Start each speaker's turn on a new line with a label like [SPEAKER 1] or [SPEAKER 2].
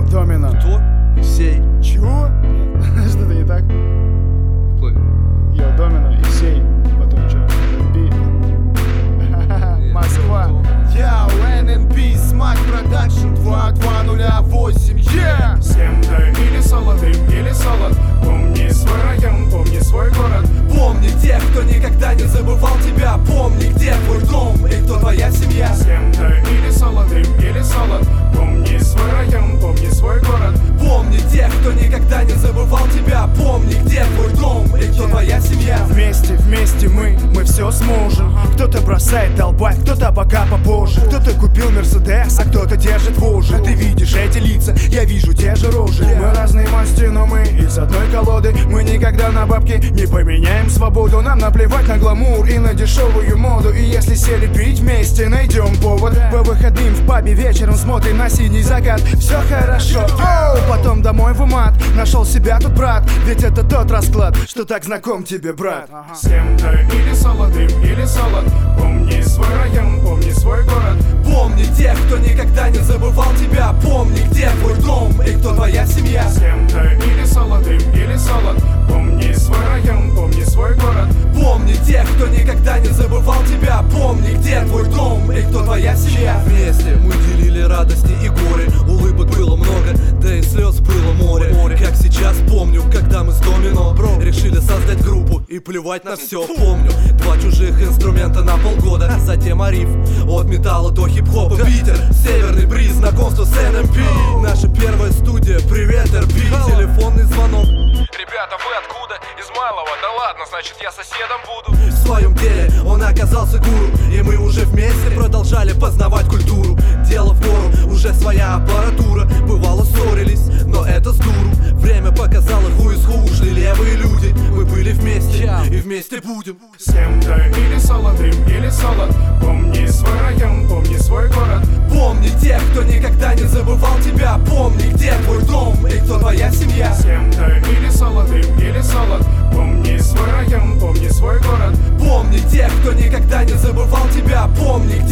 [SPEAKER 1] Домино.
[SPEAKER 2] Кто? Сей.
[SPEAKER 1] Чего? Нет, что-то не так.
[SPEAKER 2] Плыви.
[SPEAKER 1] Йо, Домино и Сей. Потом что? Би. Москва.
[SPEAKER 3] Я ННП, Смак Продакшн 2208. Yeah!
[SPEAKER 1] С кем-то или солодым, или солод. Помни свой район, помни свой город.
[SPEAKER 3] Помни тех, кто никогда не забывал тебя. Помни, где твой дом и кто твоя семья.
[SPEAKER 1] С кем-то или солодым, или солод. Помни свой район, помни свой город.
[SPEAKER 3] Помни тех, кто никогда не забывал тебя. Помни, где твой дом и кто твоя семья.
[SPEAKER 1] Вместе мы все сможем. Кто-то бросает долбать, кто-то пока попозже. Кто-то купил Мерседес, а кто-то держит вожжи. Ты видишь эти лица, я вижу те же рожи. Мы разные масти, но мы из одной колоды. Мы никогда на бабки не поменяем свободу. Нам наплевать на гламур и на дешевую моду. И если сели пить вместе, найдем повод. По выходным в пабе вечером смотрим на синий закат. Все хорошо, потом домой в умат. Нашел себя тут брат, ведь это тот расклад, что так знаком тебе, брат. С кем-то или солодым, или солод. Помни свой район, помни свой город.
[SPEAKER 3] Помни тех, кто никогда не забывал тебя. Помни, где твой дом и кто твоя семья.
[SPEAKER 1] С кем-то или солодым, или солод. Помни свой район, помни свой город.
[SPEAKER 3] Помни тех, кто никогда не забывал тебя. Помни, где твой дом и кто твоя семья.
[SPEAKER 2] Вместе мы делили радости и горе. Улыбок было много, да и слез было море. Как сейчас помню, когда мы с Домино решили создать группу и плевать на все. Помню, 2 чужих инструмента на полгода. Затем ариф, от металла до хип-хопа. Питер, северный бриз, знакомство с НМП. Наша первая студия, привет, РП. Телефонный звонок.
[SPEAKER 4] Ребята, вы откуда? Из Малого? Да ладно, значит я соседом буду.
[SPEAKER 2] В своем деле он оказался гуру, и мы уже вместе продолжали познавать культуру. Дело в гору, уже своя аппаратура. Бывало ссорились, но это с дуру. Время показало who is who, ушли левые люди. Мы были вместе и вместе будем.
[SPEAKER 1] С кем-то или солодым, или солод. Помни свой район, помни свой город.
[SPEAKER 3] Помни тех, кто никогда не забывал тебя. Помни, где твой дом и кто твоя семья.
[SPEAKER 1] С кем-то или солодым, или солод. Помни свой район, помни свой город.
[SPEAKER 3] Помни тех, кто никогда не забывал тебя. Помни,